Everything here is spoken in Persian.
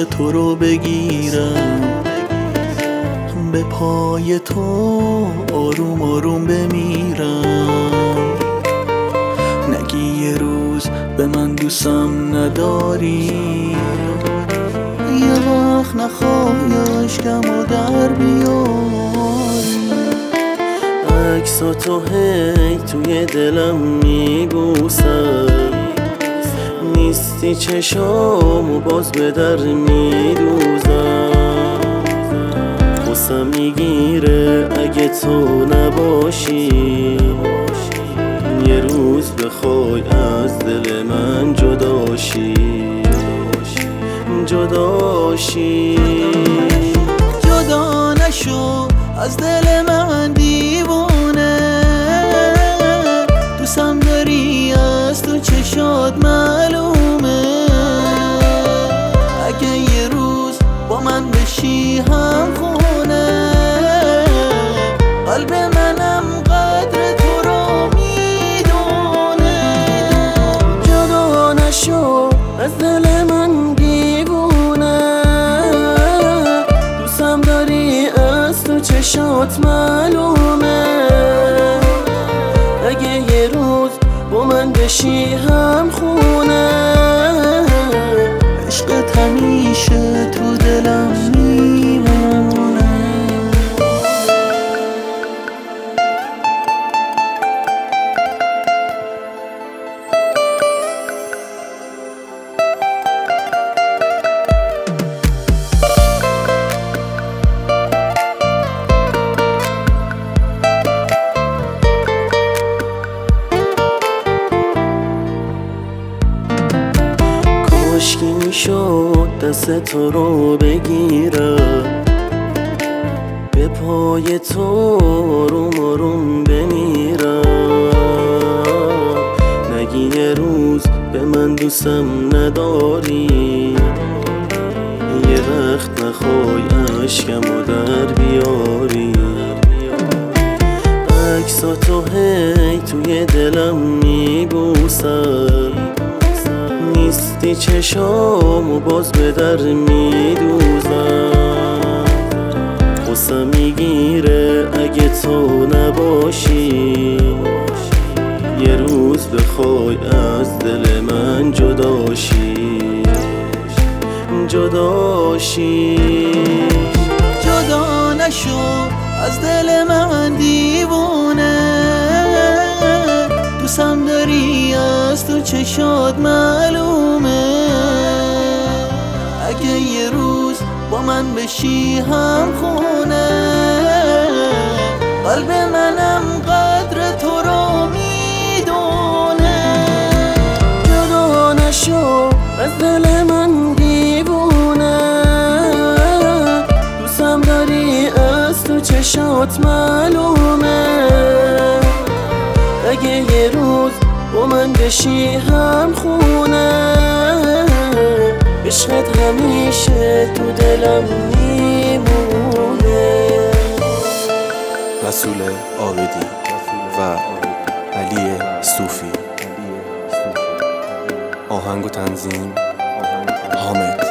دست تو رو بگیرم، به پای تو آروم آروم بمیرم. نگی یه روز به من دوستم نداری، یه وقت نخوای اشکمو در بیاری. عکساتو هی توی دلم میبوسم، نیستی چشامو باز به در میدوزم. غصم میگیره اگه تو نباشی، یه روز بخوای از دل من جداشی. جدا نشو از دل من دیوونه، دوستم داری از تو چشات معلومه. اگه یه روز با من بشی هم خونه، قلب منم قدر تو رو میدونه. جدا نشو از دل من دیوونه، دوستم داری از تو چشات معلومه. اگه یه روز با من بشی هم خونه، عشقت همیشه تو دلم میمونه. کاشکی میشد دست تو رو بگیرم، به پای تو آروم آروم بمیرم. نگی یه روز به من دوستم نداری، یه وقت نخوای اشکمو در بیاری. عکساتو هی توی دلم میبوسم، نیستی چشامو باز به در میدوزم. غصم میگیره اگه تو نباشی، یه روز بخوای از دل من جداشی. جدا نشو از دل من دیوونه، دوستم داری از تو چشات معلومه. اگه یه روز با من بشی هم خونه، قلب منم قدر تو رو میدونه. جدا نشو از دل من دیوونه، دوستم داری از تو چشات معلومه. اگه یه روز با من بشی هم خونه، عشقت همیشه تو دلم میمونه. رسول عابدی و علی صوفی. آهنگ و تنظیم حامد.